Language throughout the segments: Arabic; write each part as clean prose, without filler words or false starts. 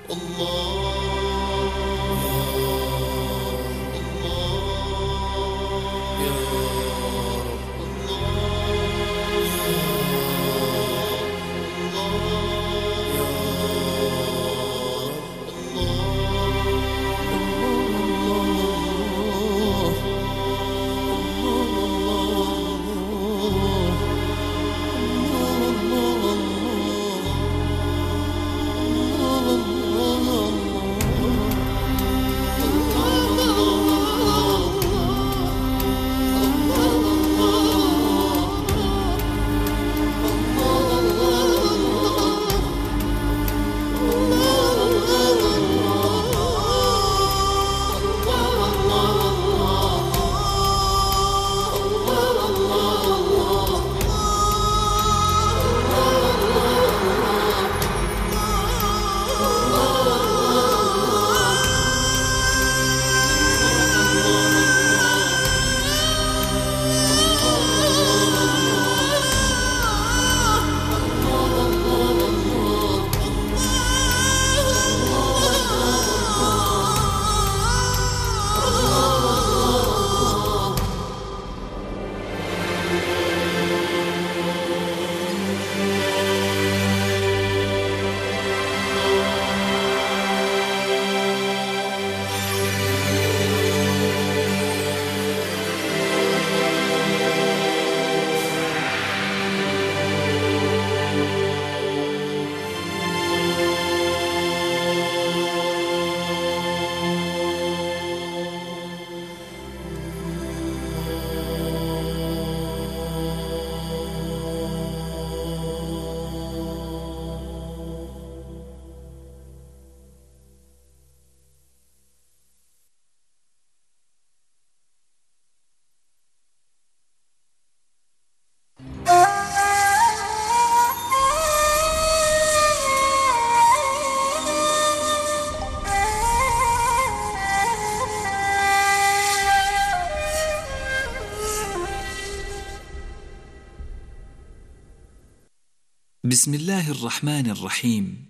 بسم الله الرحمن الرحيم.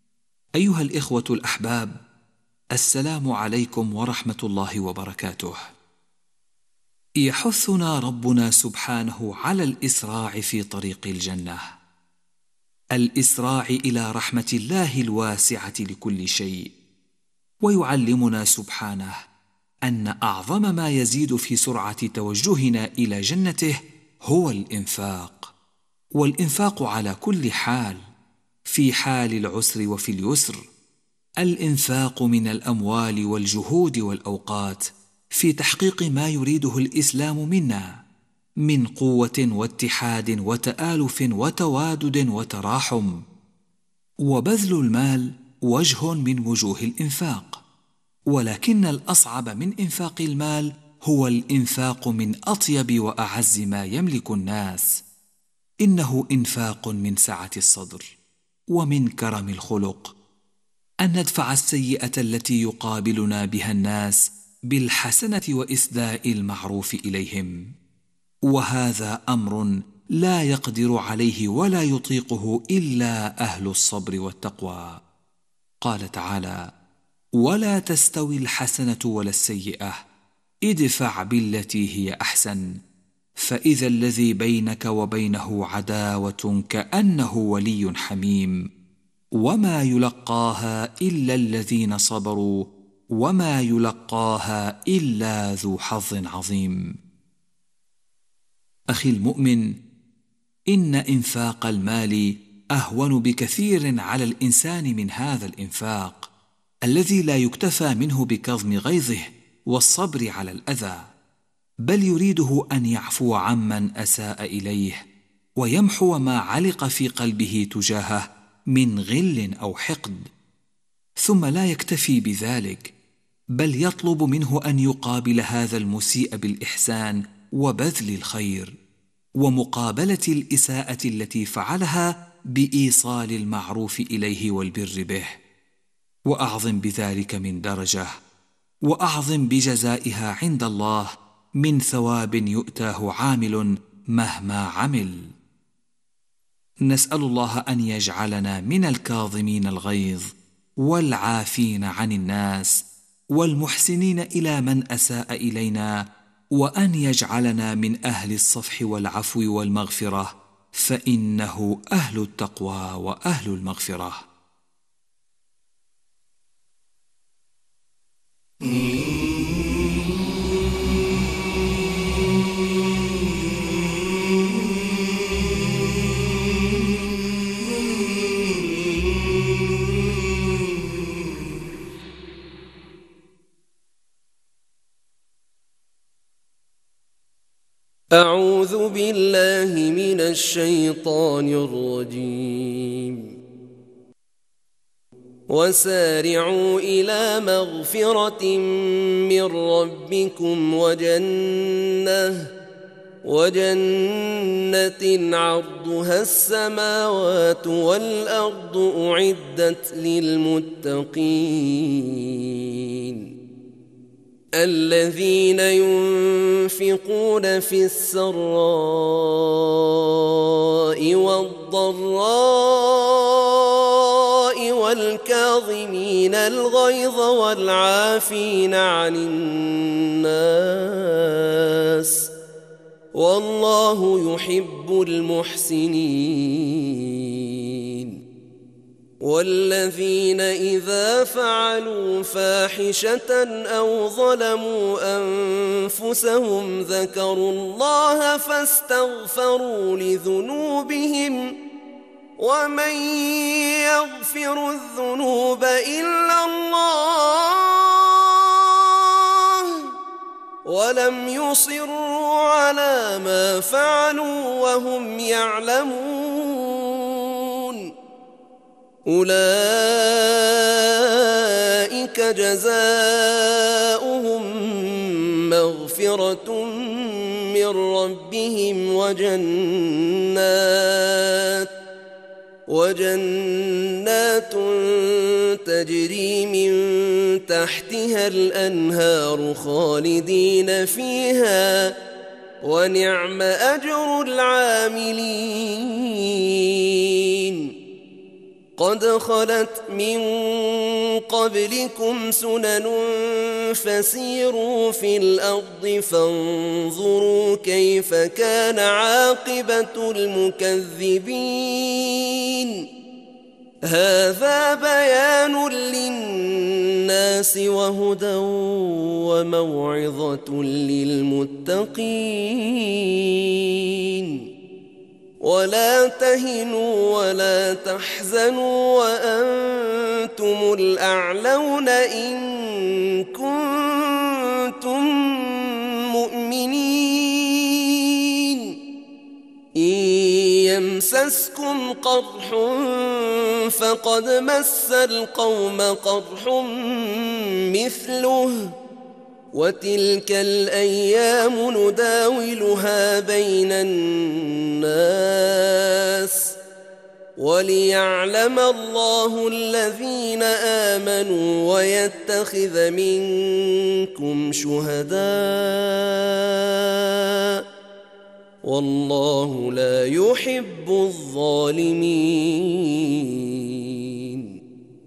أيها الإخوة الأحباب، السلام عليكم ورحمة الله وبركاته. يحثنا ربنا سبحانه على الإسراع في طريق الجنة، الإسراع إلى رحمة الله الواسعة لكل شيء، ويعلمنا سبحانه أن أعظم ما يزيد في سرعة توجهنا إلى جنته هو الإنفاق، والإنفاق على كل حال، في حال العسر وفي اليسر. الإنفاق من الأموال والجهود والأوقات في تحقيق ما يريده الإسلام منا من قوة واتحاد وتآلف وتوادد وتراحم. وبذل المال وجه من وجوه الإنفاق، ولكن الأصعب من إنفاق المال هو الإنفاق من أطيب وأعز ما يملك الناس. إنه إنفاق من سعة الصدر ومن كرم الخلق، أن ندفع السيئة التي يقابلنا بها الناس بالحسنة وإسداء المعروف إليهم، وهذا أمر لا يقدر عليه ولا يطيقه إلا أهل الصبر والتقوى. قال تعالى: ولا تستوي الحسنة ولا السيئة ادفع بالتي هي أحسن فإذا الذي بينك وبينه عداوة كأنه ولي حميم وما يلقاها إلا الذين صبروا وما يلقاها إلا ذو حظ عظيم. أخي المؤمن، إن إنفاق المال أهون بكثير على الإنسان من هذا الإنفاق الذي لا يكتفى منه بكظم غيظه والصبر على الأذى، بل يريده أن يعفو عمن أساء إليه ويمحو ما علق في قلبه تجاهه من غل أو حقد. ثم لا يكتفي بذلك، بل يطلب منه أن يقابل هذا المسيء بالإحسان وبذل الخير، ومقابلة الإساءة التي فعلها بإيصال المعروف إليه والبر به. وأعظم بذلك من درجة، وأعظم بجزائها عند الله من ثواب يؤتاه عامل مهما عمل. نسأل الله أن يجعلنا من الكاظمين الغيظ والعافين عن الناس والمحسنين إلى من أساء إلينا، وأن يجعلنا من أهل الصفح والعفو والمغفرة، فإنه أهل التقوى وأهل المغفرة. أعوذ بالله من الشيطان الرجيم. وسارعوا إلى مغفرة من ربكم وجنة عرضها السماوات والأرض أعدت للمتقين الذين ينفقون في السراء والضراء والكاظمين الغيظ والعافين عن الناس والله يحب المحسنين. والذين إذا فعلوا فاحشة أو ظلموا أنفسهم ذكروا الله فاستغفروا لذنوبهم ومن يغفر الذنوب إلا الله ولم يصروا على ما فعلوا وهم يعلمون أولئك جزاؤهم مغفرة من ربهم وجنات تجري من تحتها الأنهار خالدين فيها ونعم أجر العاملين. قد خلت من قبلكم سنن فسيروا في الأرض فانظروا كيف كان عاقبة المكذبين. هذا بيان للناس وهدى وموعظة للمتقين. ولا تهنوا ولا تحزنوا وأنتم الأعلون إن كنتم مؤمنين. إن يمسسكم قرح فقد مس القوم قرح مثله وتلك الأيام نداولها بين الناس وليعلم الله الذين آمنوا ويتخذ منكم شهداء والله لا يحب الظالمين.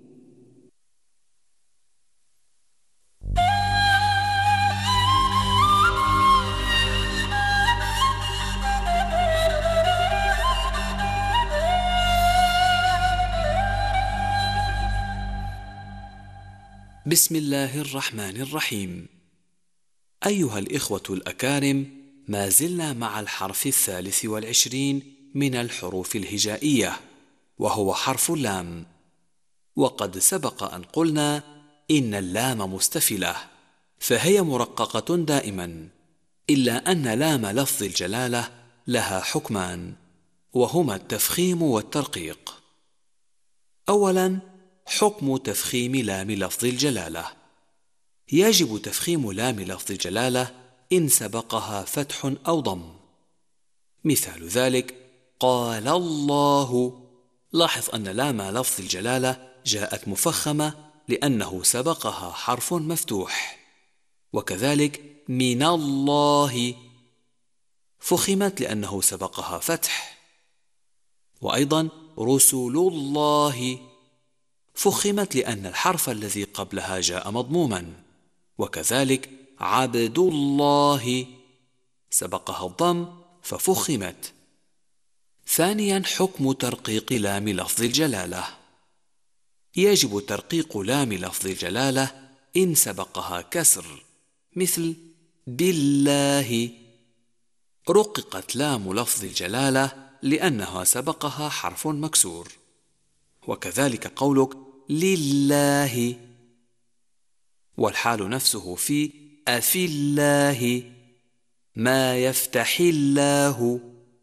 بسم الله الرحمن الرحيم. أيها الإخوة الأكارم، ما زلنا مع الحرف 23 من الحروف الهجائية وهو حرف اللام. وقد سبق أن قلنا إن اللام مستفلة فهي مرققة دائما، إلا أن لام لفظ الجلالة لها حكمان وهما التفخيم والترقيق. أولا، حكم تفخيم لام لفظ الجلالة: يجب تفخيم لام لفظ الجلالة إن سبقها فتح أو ضم. مثال ذلك قال الله. لاحظ أن لام لفظ الجلالة جاءت مفخمة لأنه سبقها حرف مفتوح. وكذلك من الله فخمت لأنه سبقها فتح. وأيضا رسول الله فخمت لأن الحرف الذي قبلها جاء مضموما. وكذلك عبد الله سبقها الضم ففخمت. ثانيا حكم ترقيق لام لفظ الجلالة. يجب ترقيق لام لفظ الجلالة إن سبقها كسر، مثل بالله. رققت لام لفظ الجلالة لأنها سبقها حرف مكسور. وكذلك قولك لله، والحال نفسه في أفي الله، ما يفتح الله.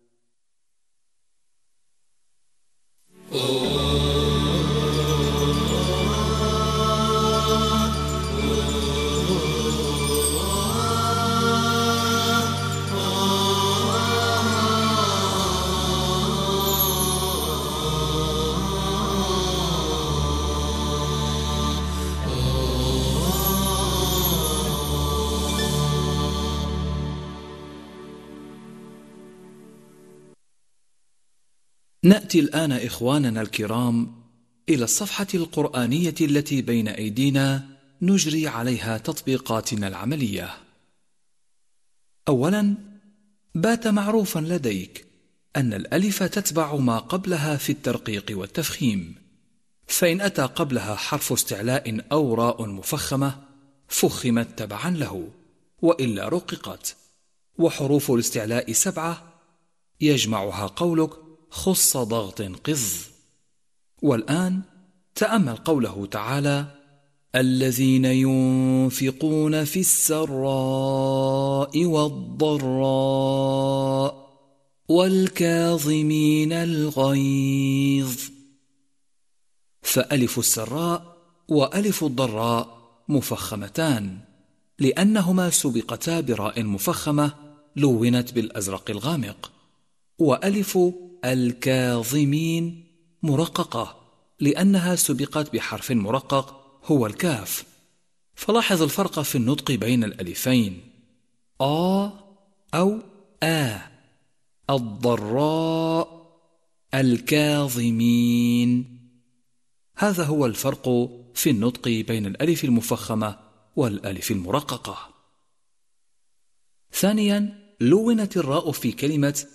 نأتي الآن إخواننا الكرام إلى الصفحة القرآنية التي بين أيدينا نجري عليها تطبيقاتنا العملية. أولا، بات معروفا لديك أن الألف تتبع ما قبلها في الترقيق والتفخيم، فإن أتى قبلها حرف استعلاء أو راء مفخمة فخمت تبعا له، وإلا رققت. وحروف الاستعلاء 7، يجمعها قولك خص ضغط قض. والآن تأمل قوله تعالى الذين ينفقون في السراء والضراء والكاظمين الغيظ. فألف السراء وألف الضراء مفخمتان لأنهما سبقتا براء مفخمة لونت بالأزرق الغامق، وألف الكاظمين مرققة لأنها سبقت بحرف مرقق هو الكاف. فلاحظ الفرق في النطق بين الألفين أو الضراء الكاظمين. هذا هو الفرق في النطق بين الألف المفخمة والألف المرققة. ثانيا، لونت الراء في كلمة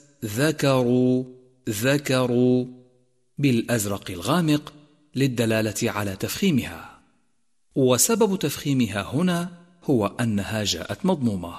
ذكروا بالأزرق الغامق للدلالة على تفخيمها، وسبب تفخيمها هنا هو أنها جاءت مضمومة.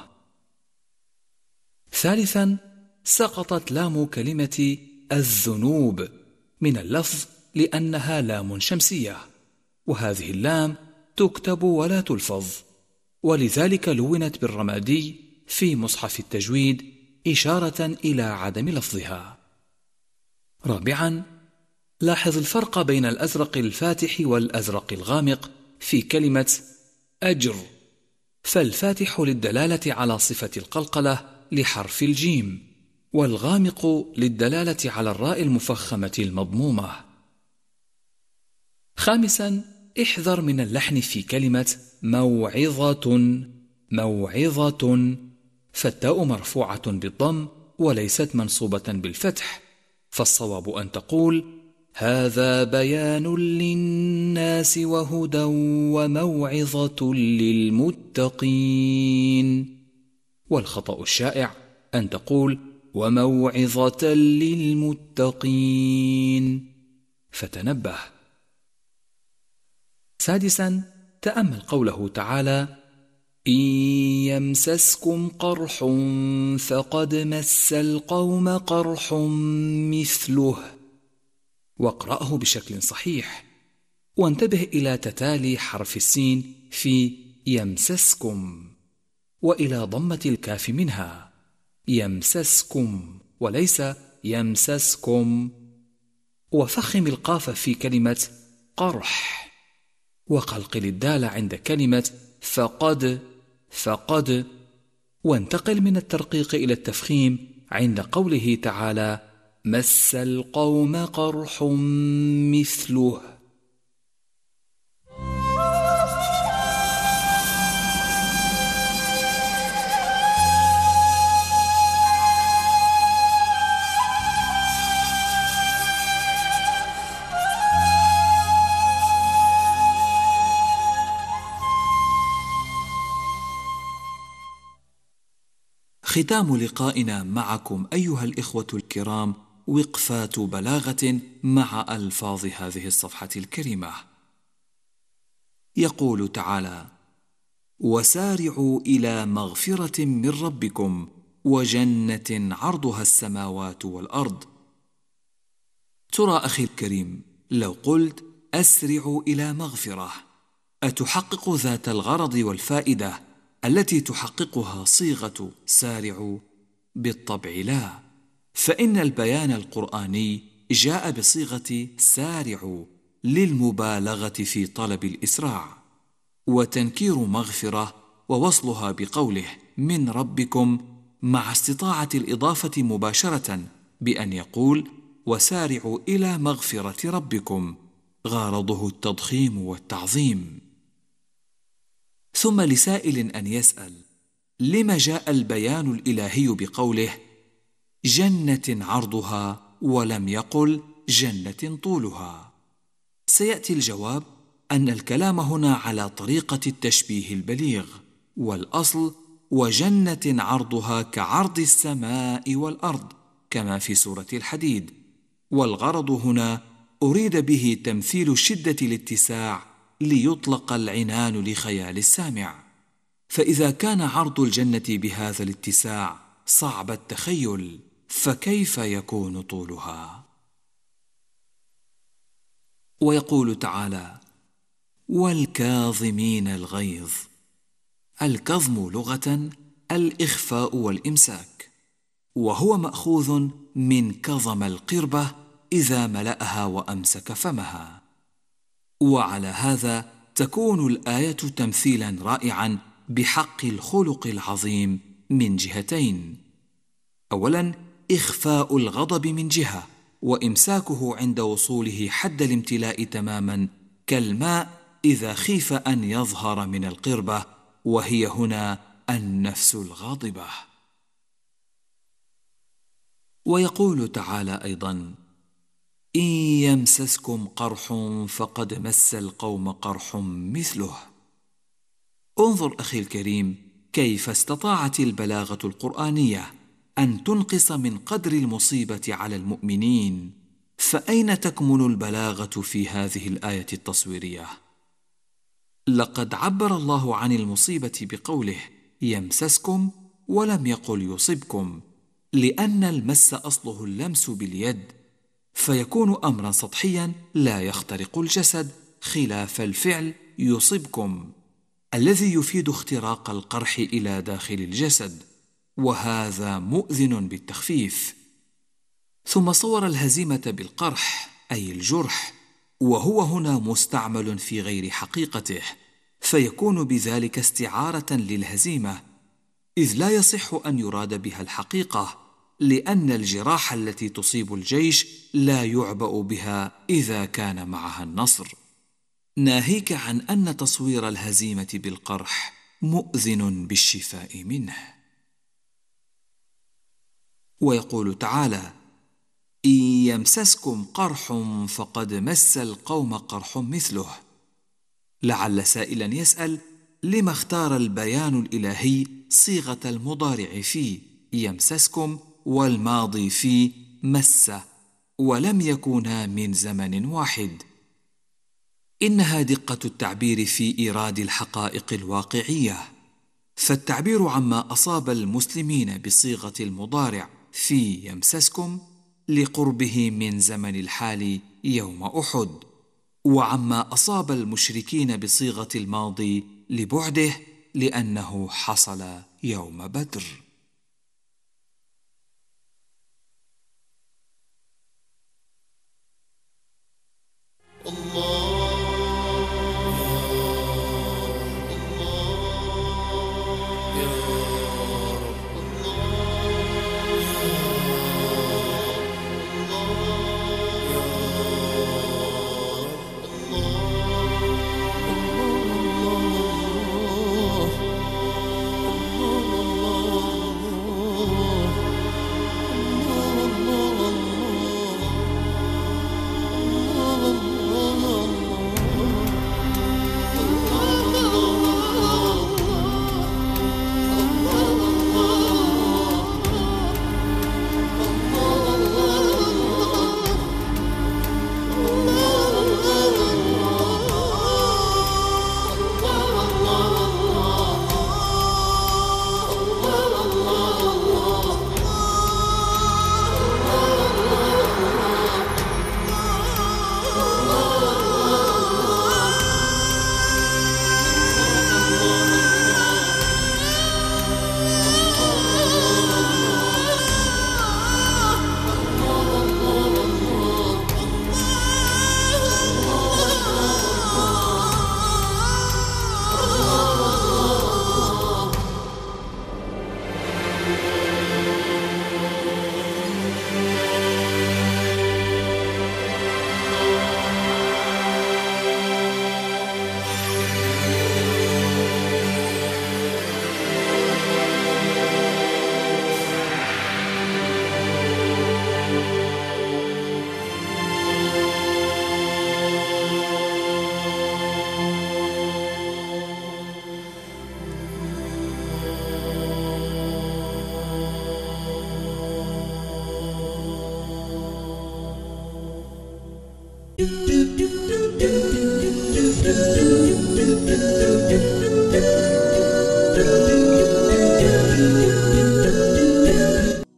ثالثا، سقطت لام كلمة الذنوب من اللفظ لأنها لام شمسية، وهذه اللام تكتب ولا تلفظ، ولذلك لونت بالرمادي في مصحف التجويد إشارة إلى عدم لفظها. رابعا، لاحظ الفرق بين الأزرق الفاتح والأزرق الغامق في كلمة أجر، فالفاتح للدلالة على صفة القلقلة لحرف الجيم، والغامق للدلالة على الراء المفخمة المضمومة. خامسا، احذر من اللحن في كلمة موعظة، فالتاء مرفوعة بالضم وليست منصوبة بالفتح، فالصواب أن تقول هذا بيان للناس وهدى وموعظة للمتقين، والخطأ الشائع أن تقول وموعظة للمتقين، فتنبه. سادسا، تأمل قوله تعالى إن يمسسكم قرح فقد مس القوم قرح مثله، واقرأه بشكل صحيح، وانتبه إلى تتالي حرف السين في يمسسكم وإلى ضمة الكاف منها، يمسسكم وليس يمسسكم، وفخم القاف في كلمة قرح، وقلقل الدال عند كلمة فقد، وانتقل من الترقيق إلى التفخيم عند قوله تعالى مس القوم قرح مثله. ختام لقائنا معكم أيها الإخوة الكرام وقفات بلاغة مع ألفاظ هذه الصفحة الكريمة. يقول تعالى: وسارعوا إلى مغفرة من ربكم وجنة عرضها السماوات والأرض. ترى أخي الكريم، لو قلت أسرعوا إلى مغفرة، أتحقق ذات الغرض والفائدة التي تحققها صيغة سارعوا؟ بالطبع لا، فإن البيان القرآني جاء بصيغة سارعوا للمبالغة في طلب الإسراع، وتنكير مغفرة ووصلها بقوله من ربكم مع استطاعة الإضافة مباشرة بأن يقول وسارعوا إلى مغفرة ربكم، غرضه التضخيم والتعظيم. ثم لسائل أن يسأل: لم جاء البيان الإلهي بقوله جنة عرضها ولم يقل جنة طولها؟ سيأتي الجواب أن الكلام هنا على طريقة التشبيه البليغ، والأصل وجنة عرضها كعرض السماء والأرض كما في سورة الحديد، والغرض هنا أريد به تمثيل شدة الاتساع ليطلق العنان لخيال السامع، فإذا كان عرض الجنة بهذا الاتساع صعب التخيل، فكيف يكون طولها؟ ويقول تعالى: والكاظمين الغيظ. الكظم لغة الإخفاء والإمساك، وهو مأخوذ من كظم القربة إذا ملأها وأمسك فمها. وعلى هذا تكون الآية تمثيلا رائعا بحق الخلق العظيم من جهتين: أولا إخفاء الغضب من جهة، وإمساكه عند وصوله حد الامتلاء تماما، كالماء إذا خيف أن يظهر من القربة، وهي هنا النفس الغاضبة. ويقول تعالى أيضا: إن يمسسكم قرح فقد مس القوم قرح مثله. انظر أخي الكريم كيف استطاعت البلاغة القرآنية أن تنقص من قدر المصيبة على المؤمنين، فأين تكمن البلاغة في هذه الآية التصويرية؟ لقد عبر الله عن المصيبة بقوله يمسسكم ولم يقل يصبكم، لأن المس أصله اللمس باليد، فيكون أمرا سطحيا لا يخترق الجسد، خلاف الفعل يصبكم الذي يفيد اختراق القرح إلى داخل الجسد، وهذا مؤذن بالتخفيف. ثم صور الهزيمة بالقرح أي الجرح، وهو هنا مستعمل في غير حقيقته، فيكون بذلك استعارة للهزيمة، إذ لا يصح أن يراد بها الحقيقة، لأن الجراح التي تصيب الجيش لا يعبأ بها إذا كان معها النصر، ناهيك عن أن تصوير الهزيمة بالقرح مؤذن بالشفاء منه. ويقول تعالى: إن يمسسكم قرح فقد مس القوم قرح مثله. لعل سائلا يسأل: لما اختار البيان الإلهي صيغة المضارع في يمسسكم والماضي في مس، ولم يكونا من زمن واحد؟ إنها دقة التعبير في إيراد الحقائق الواقعية، فالتعبير عما أصاب المسلمين بصيغة المضارع في يمسسكم لقربه من زمن الحال يوم أحد، وعما أصاب المشركين بصيغة الماضي لبعده لأنه حصل يوم بدر.